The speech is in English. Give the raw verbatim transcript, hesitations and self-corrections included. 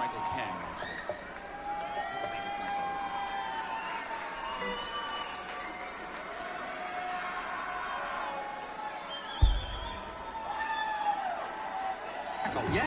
Michael Ken, actually. I think it's Michael. Yeah.